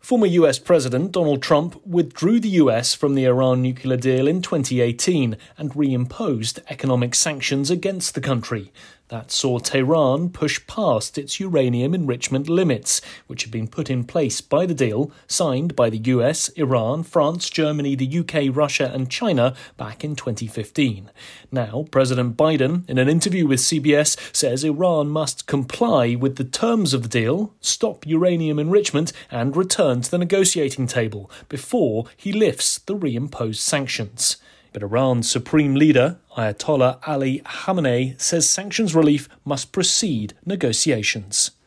Former US President Donald Trump withdrew the US from the Iran nuclear deal in 2018 and reimposed economic sanctions against the country. That saw Tehran push past its uranium enrichment limits, which had been put in place by the deal signed by the US, Iran, France, Germany, the UK, Russia and China back in 2015. Now, President Biden, in an interview with CBS, says Iran must comply with the terms of the deal, stop uranium enrichment and return to the negotiating table before he lifts the reimposed sanctions. But Iran's supreme leader, Ayatollah Ali Khamenei, says sanctions relief must precede negotiations.